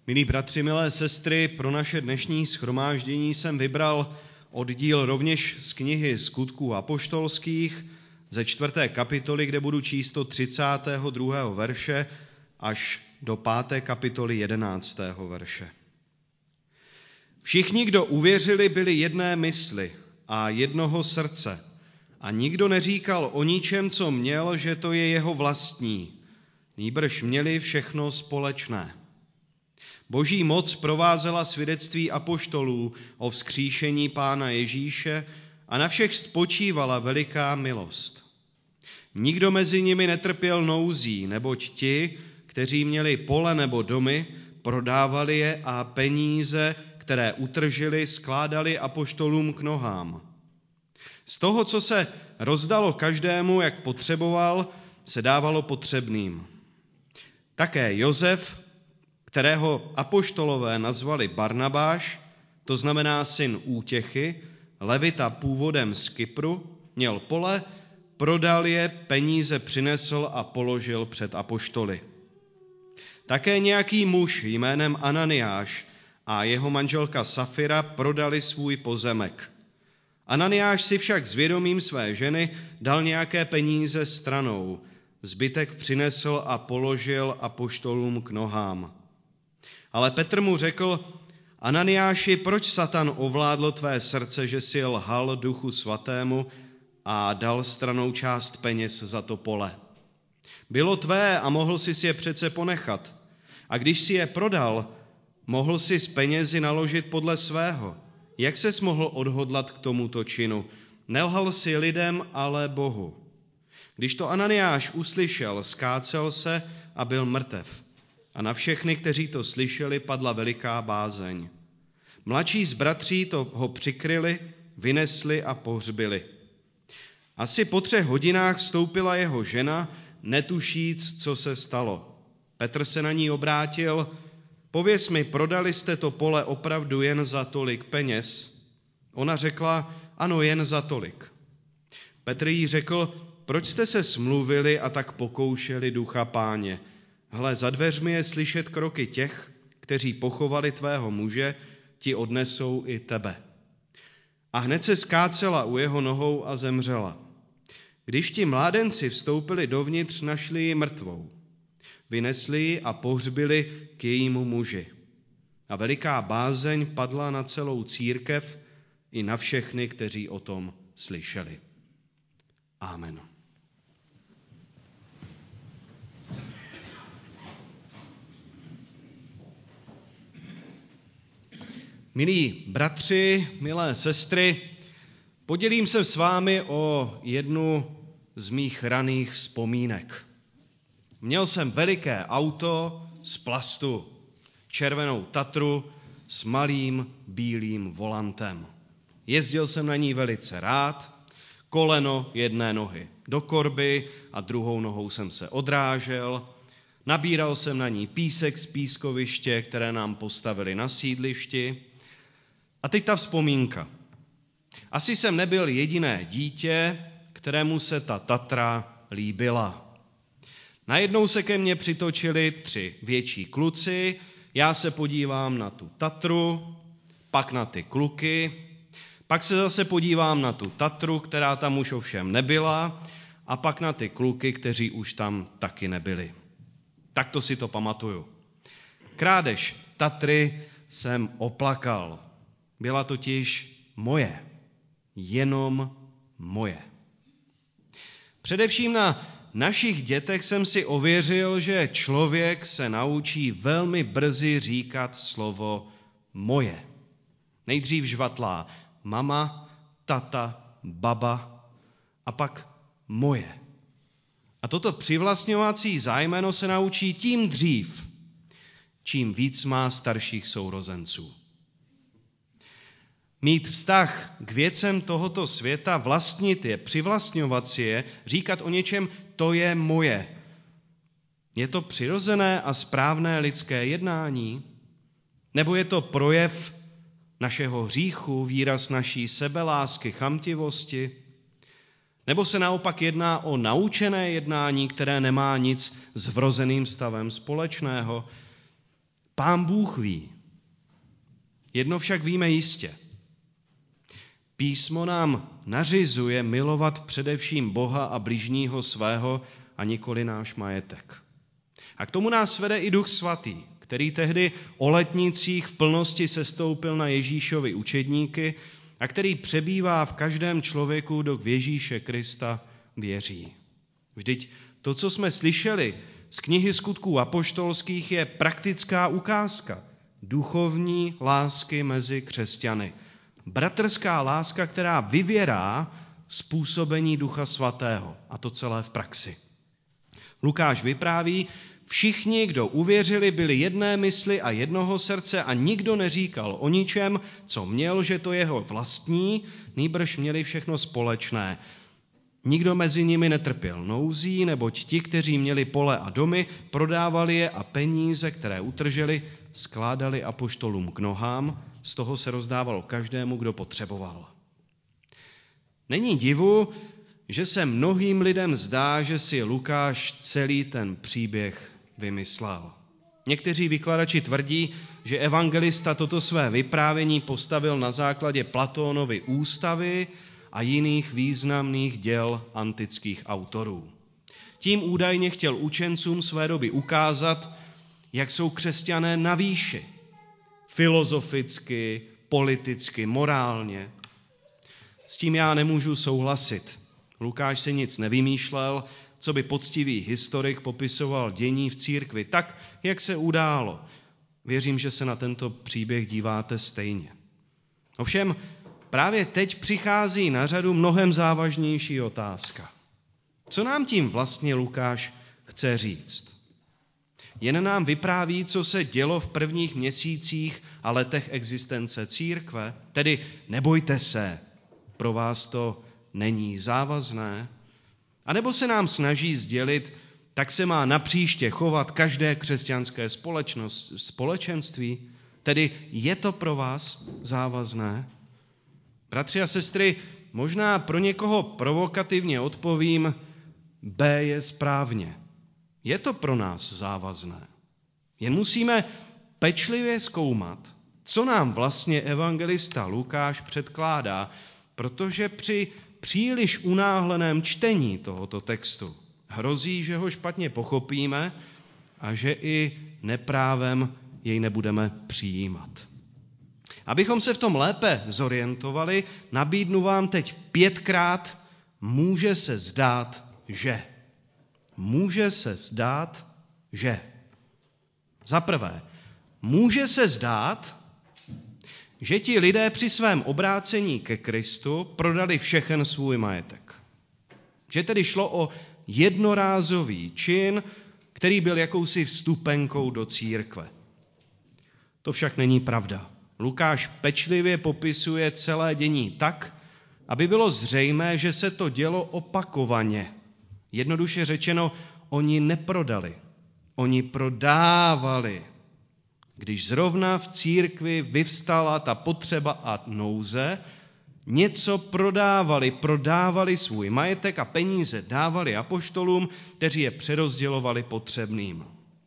Milí bratři, milé sestry, pro naše dnešní shromáždění jsem vybral oddíl rovněž z knihy Skutků apoštolských ze 4. kapitoly, kde budu číst od 32. verše až do 5. kapitoly 11. verše. Všichni, kdo uvěřili, byli jedné mysli a jednoho srdce a nikdo neříkal o ničem, co měl, že to je jeho vlastní, nýbrž měli všechno společné. Boží moc provázela svědectví apoštolů o vzkříšení Pána Ježíše a na všech spočívala veliká milost. Nikdo mezi nimi netrpěl nouzí, neboť ti, kteří měli pole nebo domy, prodávali je a peníze, které utržili, skládali apoštolům k nohám. Z toho, co se rozdalo každému, jak potřeboval, se dávalo potřebným. Také Josef, kterého apoštolové nazvali Barnabáš, to znamená syn útěchy, levita původem z Kypru, měl pole, prodal je, peníze přinesl a položil před apoštoly. Také nějaký muž jménem Ananiáš a jeho manželka Safira prodali svůj pozemek. Ananiáš si však s vědomím své ženy dal nějaké peníze stranou, zbytek přinesl a položil apoštolům k nohám. Ale Petr mu řekl: Ananiáši, proč Satan ovládl tvé srdce, že jsi lhal Duchu Svatému a dal stranou část peněz za to pole? Bylo tvé a mohl jsi je přece ponechat. A když si je prodal, mohl jsi s penězi naložit podle svého. Jak ses mohl odhodlat k tomuto činu? Nelhal jsi lidem, ale Bohu. Když to Ananiáš uslyšel, skácel se a byl mrtev. A na všechny, kteří to slyšeli, padla veliká bázeň. Mladší z bratří ho přikryli, vynesli a pohřbili. Asi po 3 hodinách vstoupila jeho žena, netušíc, co se stalo. Petr se na ní obrátil: Pověz mi, prodali jste to pole opravdu jen za tolik peněz? Ona řekla: Ano, jen za tolik. Petr jí řekl: Proč jste se smluvili a tak pokoušeli Ducha Páně? Hle, za dveřmi je slyšet kroky těch, kteří pochovali tvého muže, ti odnesou i tebe. A hned se skácela u jeho nohou a zemřela. Když ti mládenci vstoupili dovnitř, našli ji mrtvou. Vynesli ji a pohřbili k jejímu muži. A veliká bázeň padla na celou církev i na všechny, kteří o tom slyšeli. Amen. Milí bratři, milé sestry, podělím se s vámi o jednu z mých raných vzpomínek. Měl jsem veliké auto z plastu, červenou Tatru s malým bílým volantem. Jezdil jsem na ní velice rád, koleno jedné nohy do korby a druhou nohou jsem se odrážel. Nabíral jsem na ní písek z pískoviště, které nám postavili na sídlišti. A teď ta vzpomínka. Asi jsem nebyl jediné dítě, kterému se ta Tatra líbila. Najednou se ke mně přitočili 3 větší kluci, já se podívám na tu Tatru, pak na ty kluky, pak se zase podívám na tu Tatru, která tam už ovšem nebyla, a pak na ty kluky, kteří už tam taky nebyli. Takto si to pamatuju. Krádež Tatry jsem oplakal. Byla totiž moje. Jenom moje. Především na našich dětech jsem si ověřil, že člověk se naučí velmi brzy říkat slovo moje. Nejdřív žvatlá mama, tata, baba a pak moje. A toto přivlastňovací zájmeno se naučí tím dřív, čím víc má starších sourozenců. Mít vztah k věcem tohoto světa, vlastnit je, přivlastňovat si je, říkat o něčem, to je moje. Je to přirozené a správné lidské jednání? Nebo je to projev našeho hříchu, výraz naší sebelásky, chamtivosti? Nebo se naopak jedná o naučené jednání, které nemá nic s vrozeným stavem společného? Pán Bůh ví. Jedno však víme jistě. Písmo nám nařizuje milovat především Boha a bližního svého a nikoli náš majetek. A k tomu nás vede i Duch Svatý, který tehdy o letnicích v plnosti sestoupil na Ježíšovi učedníky a který přebývá v každém člověku, kdo v Ježíše Krista věří. Vždyť to, co jsme slyšeli z knihy Skutků apoštolských, je praktická ukázka duchovní lásky mezi křesťany. Bratrská láska, která vyvěrá z působení Ducha Svatého, a to celé v praxi. Lukáš vypráví, všichni, kdo uvěřili, byli jedné mysli a jednoho srdce a nikdo neříkal o ničem, co měl, že to jeho vlastní, nýbrž měli všechno společné. Nikdo mezi nimi netrpěl nouzí, neboť ti, kteří měli pole a domy, prodávali je a peníze, které utrželi, skládali apoštolům k nohám, z toho se rozdávalo každému, kdo potřeboval. Není divu, že se mnohým lidem zdá, že si Lukáš celý ten příběh vymyslel. Někteří vykladači tvrdí, že evangelista toto své vyprávění postavil na základě Platónovy ústavy a jiných významných děl antických autorů. Tím údajně chtěl učencům své doby ukázat, jak jsou křesťané na výši. Filozoficky, politicky, morálně. S tím já nemůžu souhlasit. Lukáš si nic nevymýšlel, co by poctivý historik popisoval dění v církvi tak, jak se událo. Věřím, že se na tento příběh díváte stejně. Ovšem, právě teď přichází na řadu mnohem závažnější otázka. Co nám tím vlastně Lukáš chce říct? Jen nám vypráví, co se dělo v prvních měsících a letech existence církve, tedy nebojte se, pro vás to není závazné, anebo se nám snaží sdělit, tak se má napříště chovat každé křesťanské společenství, tedy je to pro vás závazné? Bratři a sestry, možná pro někoho provokativně odpovím, B je správně. Je to pro nás závazné. Jen musíme pečlivě zkoumat, co nám vlastně evangelista Lukáš předkládá, protože při příliš unáhleném čtení tohoto textu hrozí, že ho špatně pochopíme a že i neprávem jej nebudeme přijímat. Abychom se v tom lépe zorientovali, nabídnu vám teď 5krát může se zdát, že. Může se zdát, že. Za prvé, může se zdát, že ti lidé při svém obrácení ke Kristu prodali všechen svůj majetek. Že tedy šlo o jednorázový čin, který byl jakousi vstupenkou do církve. To však není pravda. Lukáš pečlivě popisuje celé dění tak, aby bylo zřejmé, že se to dělo opakovaně. Jednoduše řečeno, oni neprodali, oni prodávali. Když zrovna v církvi vyvstala ta potřeba a nouze, něco prodávali svůj majetek a peníze dávali apoštolům, kteří je přerozdělovali potřebným.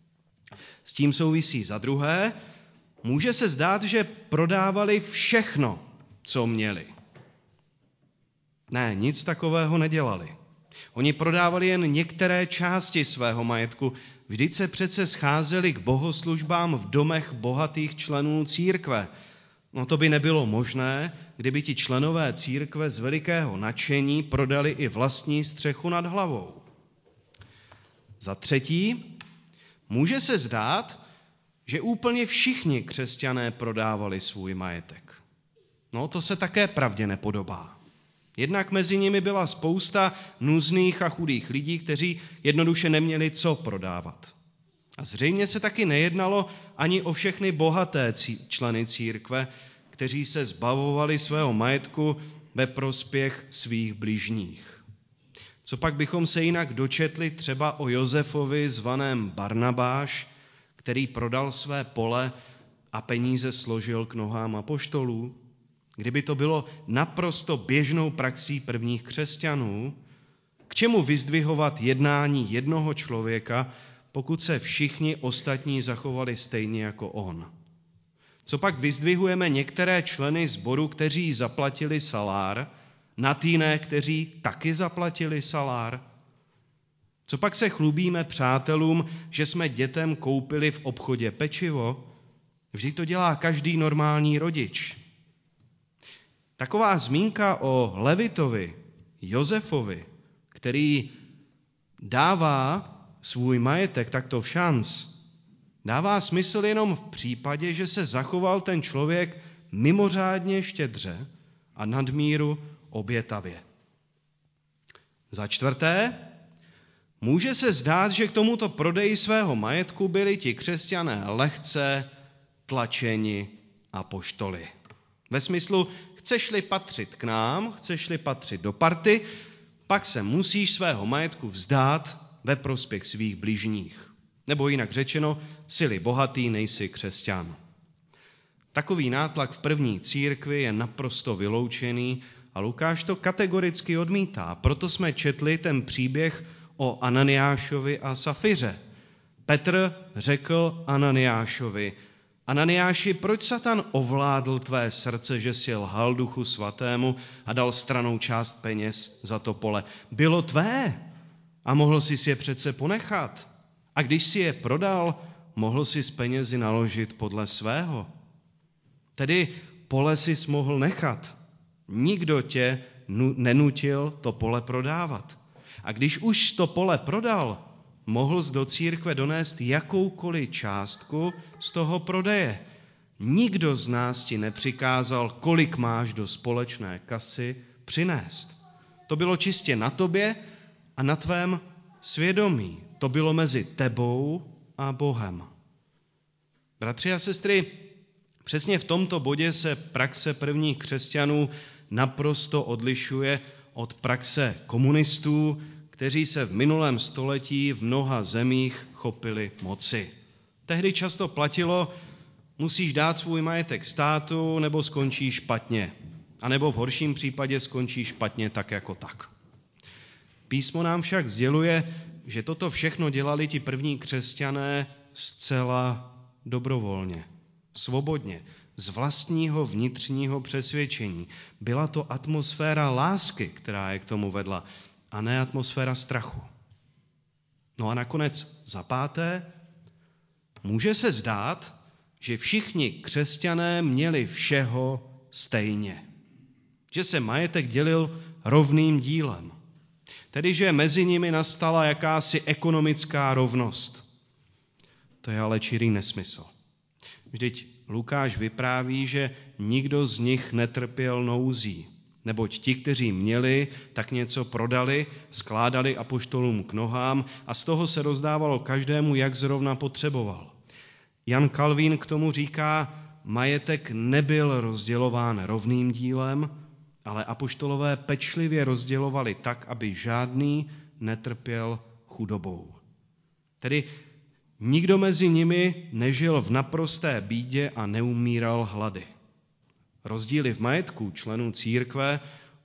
S tím souvisí za druhé, může se zdát, že prodávali všechno, co měli. Ne, nic takového nedělali. Oni prodávali jen některé části svého majetku. Vždyť se přece scházeli k bohoslužbám v domech bohatých členů církve. No to by nebylo možné, kdyby ti členové církve z velikého nadšení prodali i vlastní střechu nad hlavou. Za třetí, může se zdát, že úplně všichni křesťané prodávali svůj majetek. No to se také pravdě nepodobá. Jednak mezi nimi byla spousta nuzných a chudých lidí, kteří jednoduše neměli co prodávat. A zřejmě se taky nejednalo ani o všechny bohaté členy církve, kteří se zbavovali svého majetku ve prospěch svých bližních. Co pak bychom se jinak dočetli třeba o Josefovi zvaném Barnabáš, který prodal své pole a peníze složil k nohám apoštolů? Kdyby to bylo naprosto běžnou praxí prvních křesťanů, k čemu vyzdvihovat jednání jednoho člověka pokud se všichni ostatní zachovali stejně jako on? Co pak vyzdvihujeme některé členy sboru, kteří zaplatili salár, nad jiné, kteří taky zaplatili salár? Co pak se chlubíme přátelům, že jsme dětem koupili v obchodě pečivo? Vždyť to dělá každý normální rodič. Taková zmínka o Levitovi, Josefovi, který dává svůj majetek takto všanc, dává smysl jenom v případě, že se zachoval ten člověk mimořádně štědře a nadmíru obětavě. Za čtvrté, může se zdát, že k tomuto prodeji svého majetku byli ti křesťané lehce tlačeni apoštoly. Ve smyslu, chceš-li patřit k nám, chceš-li patřit do party, pak se musíš svého majetku vzdát ve prospěch svých bližních. Nebo jinak řečeno, jsi-li bohatý, nejsi křesťan. Takový nátlak v první církvi je naprosto vyloučený a Lukáš to kategoricky odmítá. Proto jsme četli ten příběh o Ananiášovi a Safiře. Petr řekl Ananiášovi: Ananiáši, proč Satan ovládl tvé srdce, že jsi lhal Duchu Svatému a dal stranou část peněz za to pole? Bylo tvé a mohl jsi je přece ponechat. A když si je prodal, mohl jsi s penězi naložit podle svého. Tedy pole jsi mohl nechat. Nikdo tě nenutil to pole prodávat. A když už to pole prodal, mohl jsi do církve donést jakoukoliv částku z toho prodeje. Nikdo z nás ti nepřikázal, kolik máš do společné kasy přinést. To bylo čistě na tobě a na tvém svědomí. To bylo mezi tebou a Bohem. Bratři a sestry, přesně v tomto bodě se praxe prvních křesťanů naprosto odlišuje od praxe komunistů, kteří se v minulém století v mnoha zemích chopili moci. Tehdy často platilo, musíš dát svůj majetek státu, nebo skončíš špatně. A nebo v horším případě skončíš špatně tak jako tak. Písmo nám však sděluje, že toto všechno dělali ti první křesťané zcela dobrovolně, svobodně, z vlastního vnitřního přesvědčení. Byla to atmosféra lásky, která je k tomu vedla, a ne atmosféra strachu. No a nakonec za páté, může se zdát, že všichni křesťané měli všeho stejně. Že se majetek dělil rovným dílem. Tedy, že mezi nimi nastala jakási ekonomická rovnost. To je ale čirý nesmysl. Vždyť Lukáš vypráví, že nikdo z nich netrpěl nouzí, neboť ti, kteří měli, tak něco prodali, skládali apoštolům k nohám a z toho se rozdávalo každému, jak zrovna potřeboval. Jan Kalvín k tomu říká, majetek nebyl rozdělován rovným dílem, ale apoštolové pečlivě rozdělovali tak, aby žádný netrpěl chudobou. Tedy nikdo mezi nimi nežil v naprosté bídě a neumíral hlady. Rozdíly v majetku členů církve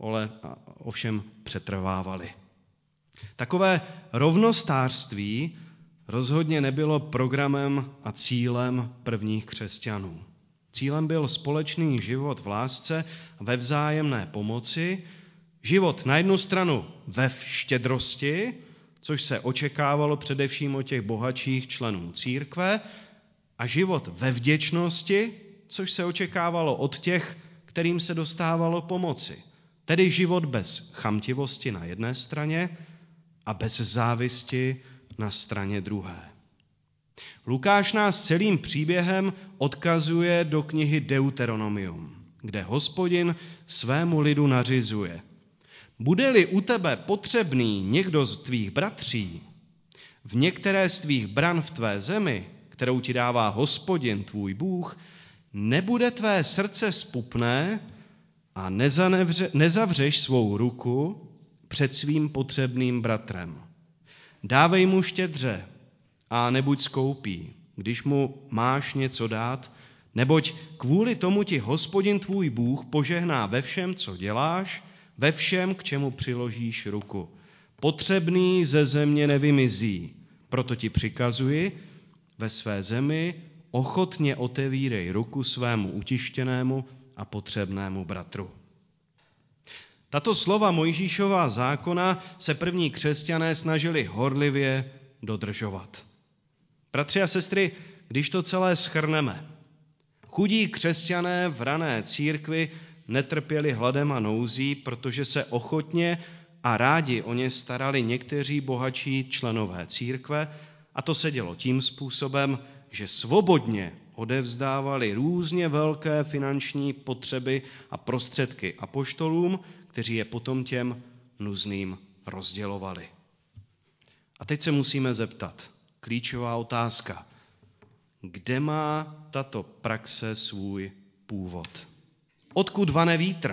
ovšem přetrvávaly. Takové rovnostářství rozhodně nebylo programem a cílem prvních křesťanů. Cílem byl společný život v lásce a ve vzájemné pomoci, život na jednu stranu ve štědrosti, což se očekávalo především od těch bohatších členů církve, a život ve vděčnosti, což se očekávalo od těch, kterým se dostávalo pomoci. Tedy život bez chamtivosti na jedné straně a bez závisti na straně druhé. Lukáš nás celým příběhem odkazuje do knihy Deuteronomium, kde Hospodin svému lidu nařizuje: bude-li u tebe potřebný někdo z tvých bratří v některé z tvých bran v tvé zemi, kterou ti dává Hospodin tvůj Bůh, nebude tvé srdce zpupné a nezavřeš svou ruku před svým potřebným bratrem. Dávej mu štědře a nebuď skoupý, když mu máš něco dát, neboť kvůli tomu ti Hospodin tvůj Bůh požehná ve všem, co děláš, ve všem, k čemu přiložíš ruku. Potřebný ze země nevymizí, Proto ti přikazuji, ve své zemi ochotně otevírej ruku svému utištěnému a potřebnému bratru. Tato slova Mojžíšova zákona se první křesťané snažili horlivě dodržovat. Bratři a sestry, když to celé shrneme, chudí křesťané v rané církvi netrpěli hladem a nouzí, protože se ochotně a rádi o ně starali někteří bohatší členové církve, a to se dělo tím způsobem, že svobodně odevzdávali různě velké finanční potřeby a prostředky apoštolům, kteří je potom těm nuzným rozdělovali. A teď se musíme zeptat, klíčová otázka, kde má tato praxe svůj původ? Odkud vane vítr?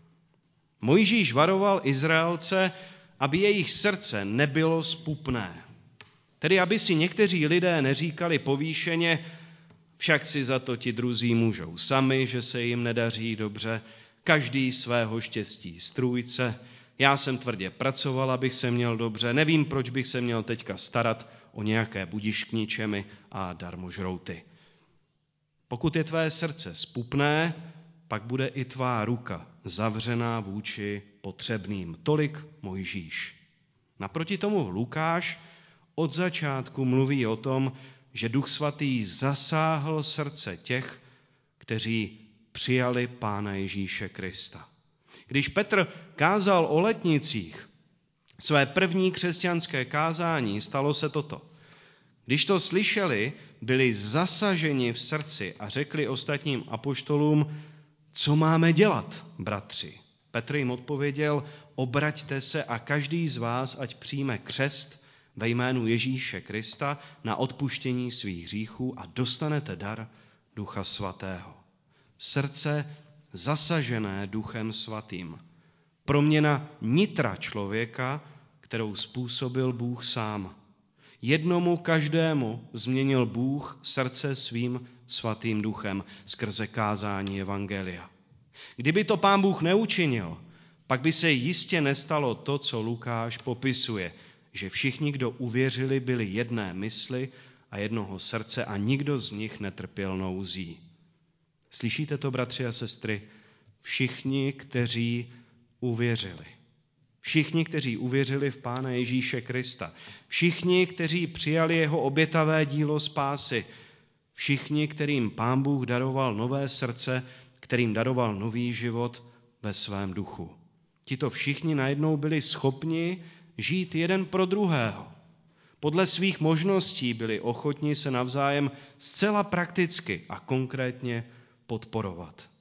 Mojžíš varoval Izraelce, aby jejich srdce nebylo zpupné. Tedy aby si někteří lidé neříkali povýšeně, však si za to ti druzí můžou sami, že se jim nedaří dobře, každý svého štěstí strůjce, já jsem tvrdě pracoval, abych se měl dobře, nevím, proč bych se měl teďka starat o nějaké budiž k ničemi a darmožrouty. Pokud je tvé srdce zpupné, pak bude i tvá ruka zavřená vůči potřebným. Tolik Mojžíš. Naproti tomu Lukáš od začátku mluví o tom, že Duch Svatý zasáhl srdce těch, kteří přijali Pána Ježíše Krista. Když Petr kázal o letnicích, své první křesťanské kázání, stalo se toto. Když to slyšeli, byli zasaženi v srdci a řekli ostatním apoštolům, co máme dělat, bratři? Petr jim odpověděl, obraťte se a každý z vás, ať přijme křest ve jménu Ježíše Krista na odpuštění svých hříchů a dostanete dar Ducha Svatého. Srdce zasažené Duchem Svatým. Proměna nitra člověka, kterou způsobil Bůh sám. Jednomu každému změnil Bůh srdce svým svatým duchem skrze kázání evangelia. Kdyby to Pán Bůh neučinil, pak by se jistě nestalo to, co Lukáš popisuje, že všichni, kdo uvěřili, byli jedné mysli a jednoho srdce a nikdo z nich netrpěl nouzí. Slyšíte to, bratři a sestry? Všichni, kteří uvěřili. Všichni, kteří uvěřili v Pána Ježíše Krista. Všichni, kteří přijali jeho obětavé dílo spásy. Všichni, kterým Pán Bůh daroval nové srdce, kterým daroval nový život ve svém duchu. Tito všichni najednou byli schopni žít jeden pro druhého. Podle svých možností byli ochotni se navzájem zcela prakticky a konkrétně podporovat.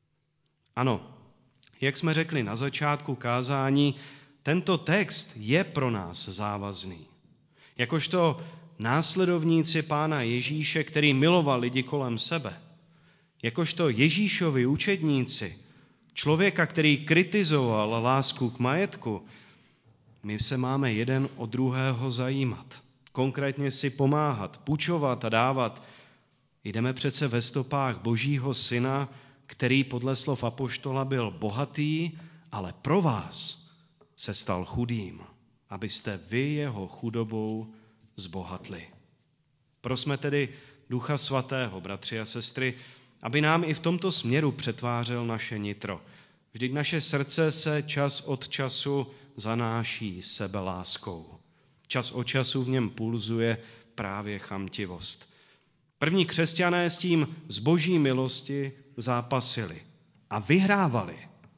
Ano, jak jsme řekli na začátku kázání, tento text je pro nás závazný. Jakožto následovníci Pána Ježíše, který miloval lidi kolem sebe, jakožto Ježíšovi učedníci, člověka, který kritizoval lásku k majetku, my se máme jeden o druhého zajímat, konkrétně si pomáhat, půjčovat a dávat. Jdeme přece ve stopách Božího Syna, který podle slov apoštola byl bohatý, ale pro vás se stal chudým, abyste vy jeho chudobou zbohatli. Prosme tedy Ducha Svatého, bratři a sestry, aby nám i v tomto směru přetvářel naše nitro. Vždyť naše srdce se čas od času zanáší sebeláskou. Čas od času v něm pulzuje právě chamtivost. První křesťané s tím z boží milosti zápasili a vyhrávali.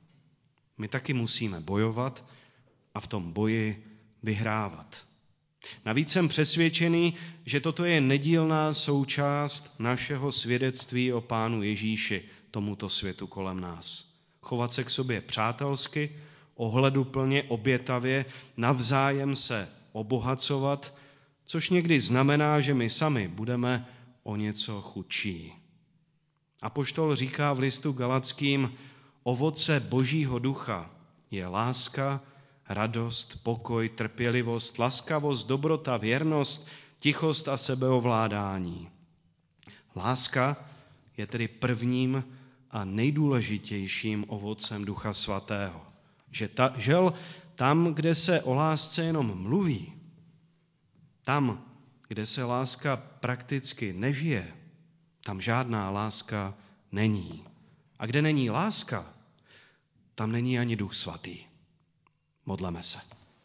My taky musíme bojovat a v tom boji vyhrávat. Navíc jsem přesvědčený, že toto je nedílná součást našeho svědectví o Pánu Ježíši tomuto světu kolem nás. Chovat se k sobě přátelsky, ohleduplně, obětavě, navzájem se obohacovat, což někdy znamená, že my sami budeme o něco chudší. Apoštol říká v listu Galatským, ovoce Božího ducha je láska, radost, pokoj, trpělivost, laskavost, dobrota, věrnost, tichost a sebeovládání. Láska je tedy prvním a nejdůležitějším ovocem Ducha Svatého. Žel tam, kde se o lásce jenom mluví, tam kde se láska prakticky nežije, tam žádná láska není. A kde není láska, tam není ani Duch Svatý. Modleme se.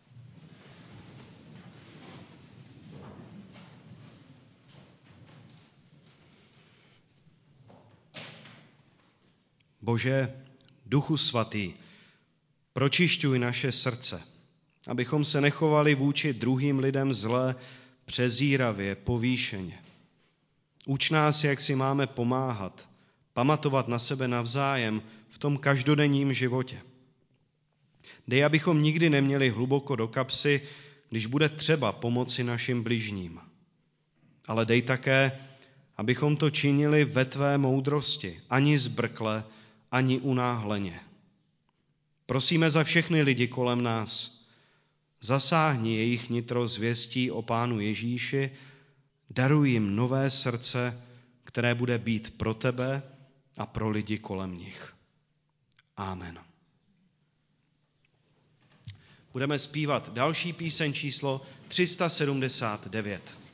Bože, Duchu Svatý, pročišťuj naše srdce, abychom se nechovali vůči druhým lidem zle, přezíravě, povýšeně. Uč nás, jak si máme pomáhat, pamatovat na sebe navzájem v tom každodenním životě. Dej, abychom nikdy neměli hluboko do kapsy, když bude třeba pomoci našim bližním. Ale dej také, abychom to činili ve tvé moudrosti, ani zbrkle, ani unáhleně. Prosíme za všechny lidi kolem nás. Zasáhni jejich nitro zvěstí o Pánu Ježíši, daruj jim nové srdce, které bude být pro tebe a pro lidi kolem nich. Amen. Budeme zpívat další píseň číslo 379.